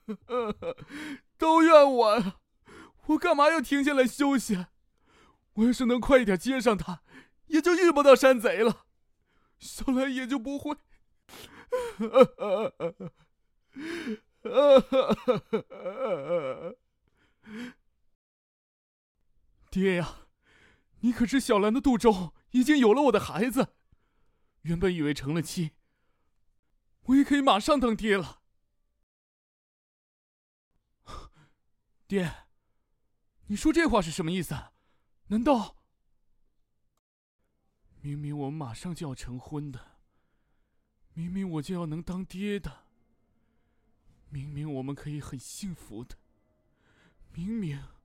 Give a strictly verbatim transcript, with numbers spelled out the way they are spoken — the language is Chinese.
都怨我呀！我干嘛要停下来休息？我要是能快一点接上他，也就遇不到山贼了，小兰也就不会。爹呀，你可知小兰的肚中已经有了我的孩子？原本以为成了亲，我也可以马上当爹了。爹，你说这话是什么意思？难道明明我们马上就要成婚的，明明我就要能当爹的，明明我们可以很幸福的，明明